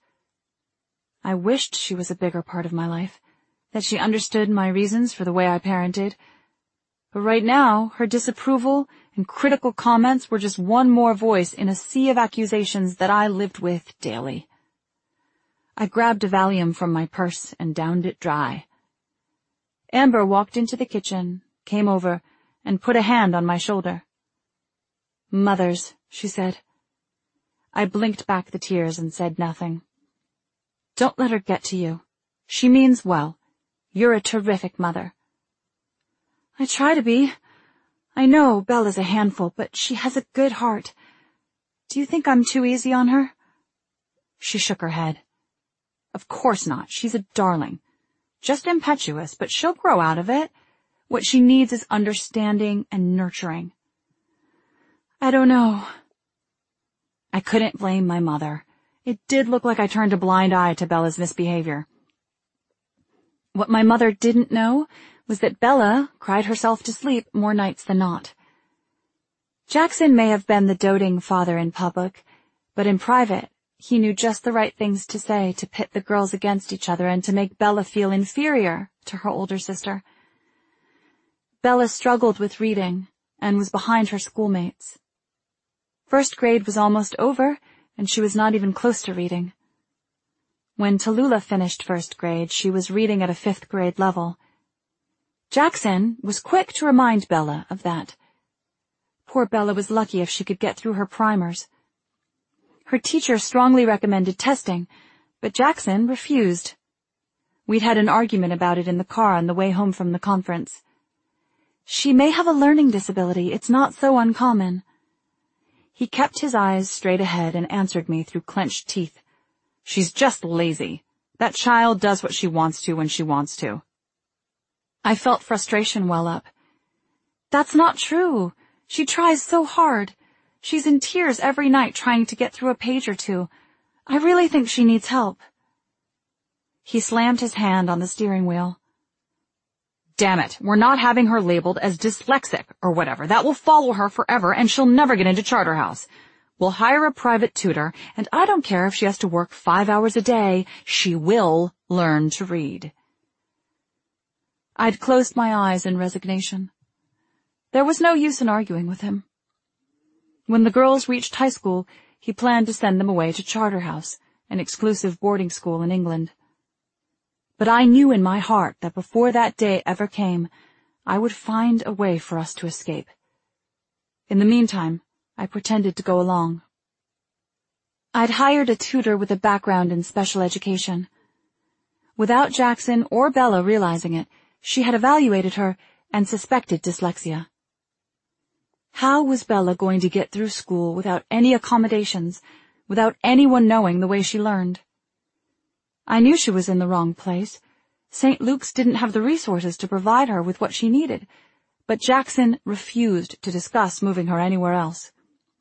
I wished she was a bigger part of my life, that she understood my reasons for the way I parented. But right now, her disapproval and critical comments were just one more voice in a sea of accusations that I lived with daily. I grabbed a Valium from my purse and downed it dry. Amber walked into the kitchen, came over, and put a hand on my shoulder. "Mothers," she said. I blinked back the tears and said nothing. "Don't let her get to you. She means well. You're a terrific mother." "I try to be. I know Bella's a handful, but she has a good heart. Do you think I'm too easy on her?" She shook her head. "Of course not. She's a darling. Just impetuous, but she'll grow out of it. What she needs is understanding and nurturing." "I don't know." I couldn't blame my mother. It did look like I turned a blind eye to Bella's misbehavior. What my mother didn't know was that Bella cried herself to sleep more nights than not. Jackson may have been the doting father in public, but in private, he knew just the right things to say to pit the girls against each other and to make Bella feel inferior to her older sister. Bella struggled with reading and was behind her schoolmates. 1st grade was almost over, and she was not even close to reading. When Tallulah finished 1st grade, she was reading at a 5th grade level. Jackson was quick to remind Bella of that. Poor Bella was lucky if she could get through her primers. Her teacher strongly recommended testing, but Jackson refused. We'd had an argument about it in the car on the way home from the conference. She may have a learning disability. It's not so uncommon. He kept his eyes straight ahead and answered me through clenched teeth. She's just lazy. That child does what she wants to when she wants to. I felt frustration well up. That's not true. She tries so hard. She's in tears every night trying to get through a page or two. I really think she needs help. He slammed his hand on the steering wheel. Damn it, we're not having her labeled as dyslexic or whatever. That will follow her forever and she'll never get into Charterhouse. We'll hire a private tutor, and I don't care if she has to work 5 hours a day. She will learn to read. I'd closed my eyes in resignation. There was no use in arguing with him. When the girls reached high school, he planned to send them away to Charterhouse, an exclusive boarding school in England. But I knew in my heart that before that day ever came, I would find a way for us to escape. In the meantime, I pretended to go along. I'd hired a tutor with a background in special education. Without Jackson or Bella realizing it, she had evaluated her and suspected dyslexia. How was Bella going to get through school without any accommodations, without anyone knowing the way she learned? I knew she was in the wrong place. St. Luke's didn't have the resources to provide her with what she needed, but Jackson refused to discuss moving her anywhere else.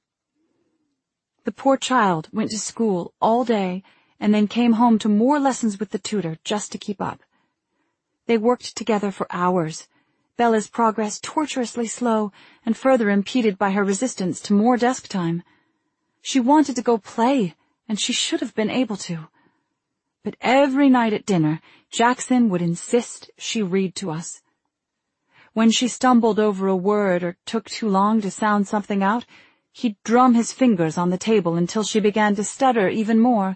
The poor child went to school all day and then came home to more lessons with the tutor just to keep up. They worked together for hours, Bella's progress tortuously slow and further impeded by her resistance to more desk time. She wanted to go play, and she should have been able to. But every night at dinner, Jackson would insist she read to us. When she stumbled over a word or took too long to sound something out, he'd drum his fingers on the table until she began to stutter even more.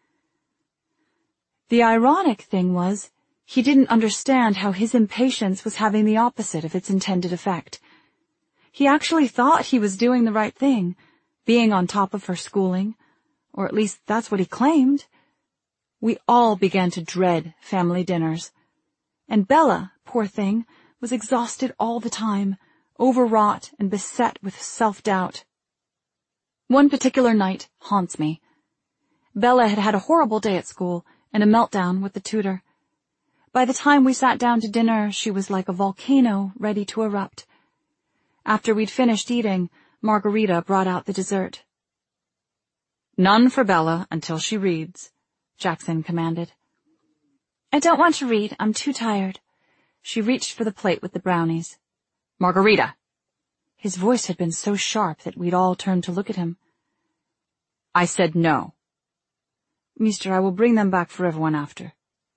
The ironic thing was, he didn't understand how his impatience was having the opposite of its intended effect. He actually thought he was doing the right thing, being on top of her schooling, or at least that's what he claimed. We all began to dread family dinners. And Bella, poor thing, was exhausted all the time, overwrought and beset with self-doubt. One particular night haunts me. Bella had had a horrible day at school and a meltdown with the tutor. By the time we sat down to dinner, she was like a volcano ready to erupt. After we'd finished eating, Margarita brought out the dessert. None for Bella until she reads, Jackson commanded. I don't want to read. I'm too tired. She reached for the plate with the brownies. Margarita! His voice had been so sharp that we'd all turned to look at him. I said no. Meester, I will bring them back for everyone after.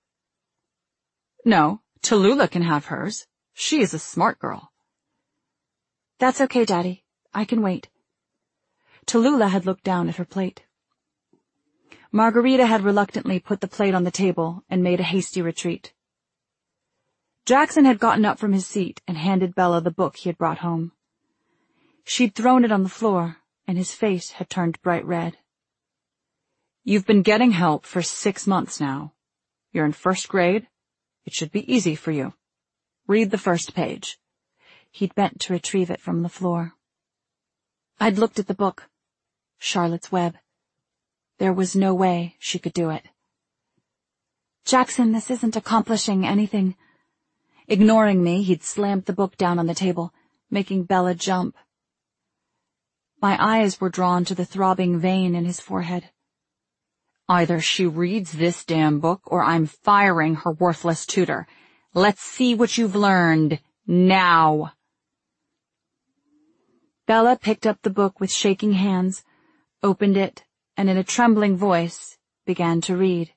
No, Tallulah can have hers. She is a smart girl. That's okay, Daddy. I can wait. Tallulah had looked down at her plate. Margarita had reluctantly put the plate on the table and made a hasty retreat. Jackson had gotten up from his seat and handed Bella the book he had brought home. She'd thrown it on the floor, and his face had turned bright red. You've been getting help for 6 months now. You're in 1st grade. It should be easy for you. Read the first page. He'd bent to retrieve it from the floor. I'd looked at the book. Charlotte's Web. There was no way she could do it. Jackson, this isn't accomplishing anything. Ignoring me, he'd slammed the book down on the table, making Bella jump. My eyes were drawn to the throbbing vein in his forehead. Either she reads this damn book or I'm firing her worthless tutor. Let's see what you've learned. Now. Bella picked up the book with shaking hands, opened it, and in a trembling voice began to read.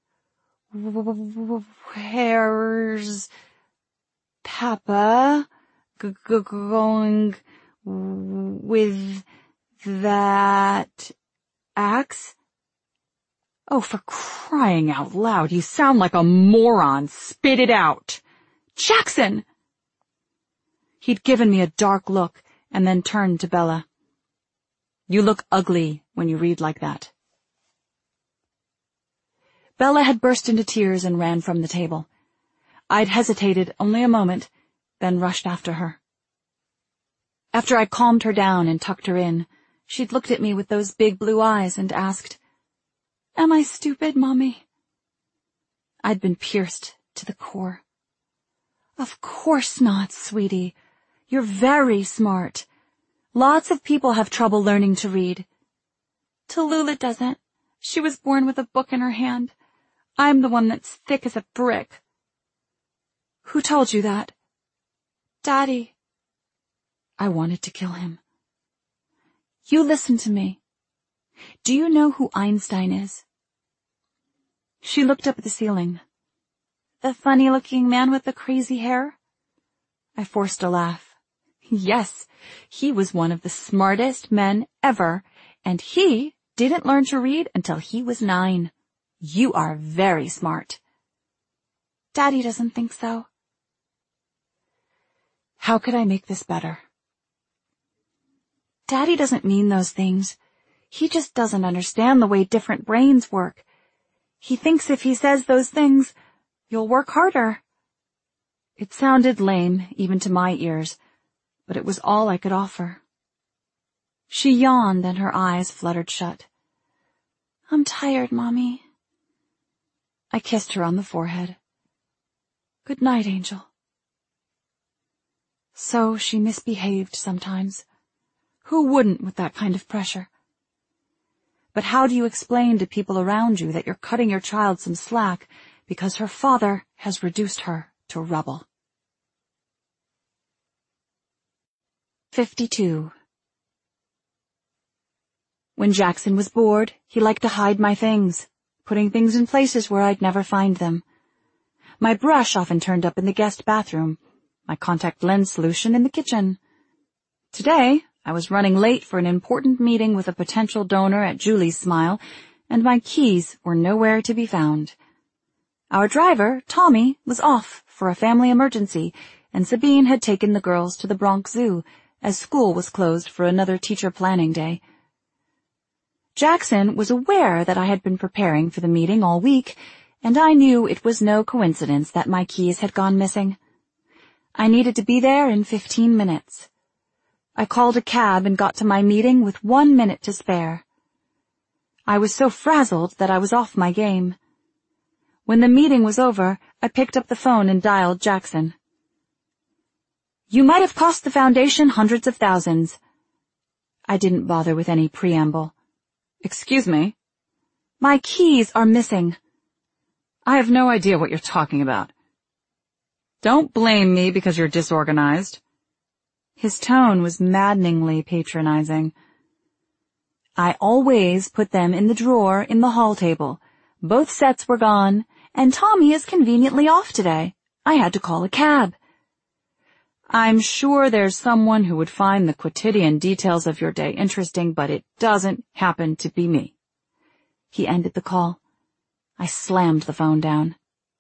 Where's Papa going with that axe? Oh, for crying out loud, you sound like a moron. Spit it out. Jackson! He'd given me a dark look and then turned to Bella. You look ugly when you read like that. Bella had burst into tears and ran from the table. I'd hesitated only a moment, then rushed after her. After I'd calmed her down and tucked her in, she'd looked at me with those big blue eyes and asked, "Am I stupid, Mommy?" I'd been pierced to the core. "Of course not, sweetie. You're very smart. Lots of people have trouble learning to read." "Tallulah doesn't. She was born with a book in her hand. I'm the one that's thick as a brick." "Who told you that?" "Daddy." I wanted to kill him. "You listen to me. Do you know who Einstein is?" She looked up at the ceiling. "The funny-looking man with the crazy hair?" I forced a laugh. Yes, he was one of the smartest men ever, and he didn't learn to read until he was 9. You are very smart. Daddy doesn't think so. How could I make this better? Daddy doesn't mean those things. He just doesn't understand the way different brains work. He thinks if he says those things, you'll work harder. It sounded lame, even to my ears, but it was all I could offer. She yawned and her eyes fluttered shut. "I'm tired, Mommy." I kissed her on the forehead. "Good night, Angel." So she misbehaved sometimes. Who wouldn't with that kind of pressure? But how do you explain to people around you that you're cutting your child some slack because her father has reduced her to rubble? 52. When Jackson was bored, he liked to hide my things, putting things in places where I'd never find them. My brush often turned up in the guest bathroom, my contact lens solution in the kitchen. Today, I was running late for an important meeting with a potential donor at Julie's Smile, and my keys were nowhere to be found. Our driver, Tommy, was off for a family emergency, and Sabine had taken the girls to the Bronx Zoo, as school was closed for another teacher planning day. Jackson was aware that I had been preparing for the meeting all week, and I knew it was no coincidence that my keys had gone missing. I needed to be there in 15 minutes. I called a cab and got to my meeting with 1 minute to spare. I was so frazzled that I was off my game. When the meeting was over, I picked up the phone and dialed Jackson. "You might have cost the foundation hundreds of thousands." I didn't bother with any preamble. "Excuse me?" "My keys are missing." "I have no idea what you're talking about." "Don't blame me because you're disorganized." His tone was maddeningly patronizing. "I always put them in the drawer in the hall table. Both sets were gone, and Tommy is conveniently off today. I had to call a cab." "I'm sure there's someone who would find the quotidian details of your day interesting, but it doesn't happen to be me." He ended the call. I slammed the phone down.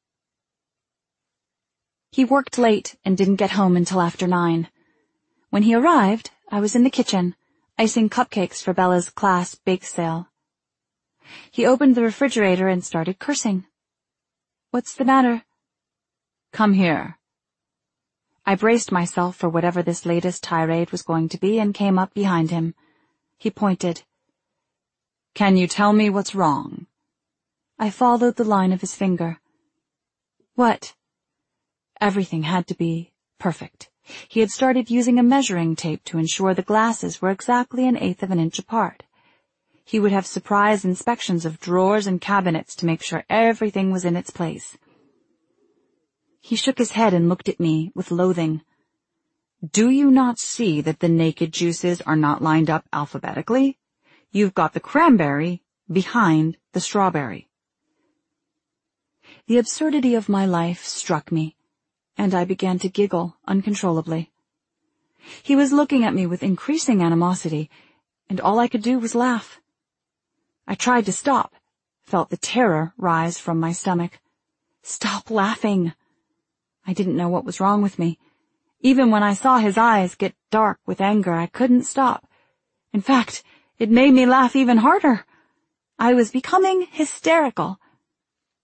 He worked late and didn't get home until after 9. When he arrived, I was in the kitchen, icing cupcakes for Bella's class bake sale. He opened the refrigerator and started cursing. "What's the matter?" "Come here." I braced myself for whatever this latest tirade was going to be and came up behind him. He pointed. "Can you tell me what's wrong?" I followed the line of his finger. "What?" Everything had to be perfect. He had started using a measuring tape to ensure the glasses were exactly 1/8 of an inch apart. He would have surprise inspections of drawers and cabinets to make sure everything was in its place. He shook his head and looked at me with loathing. "Do you not see that the naked juices are not lined up alphabetically? You've got the cranberry behind the strawberry." The absurdity of my life struck me, and I began to giggle uncontrollably. He was looking at me with increasing animosity, and all I could do was laugh. I tried to stop, felt the terror rise from my stomach. Stop laughing. I didn't know what was wrong with me. Even when I saw his eyes get dark with anger, I couldn't stop. In fact, it made me laugh even harder. I was becoming hysterical.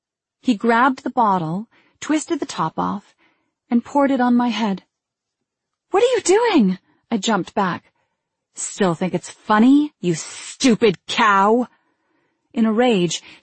He grabbed the bottle, twisted the top off, and poured it on my head. "What are you doing?" I jumped back. "Still think it's funny, you stupid cow?" In a rage,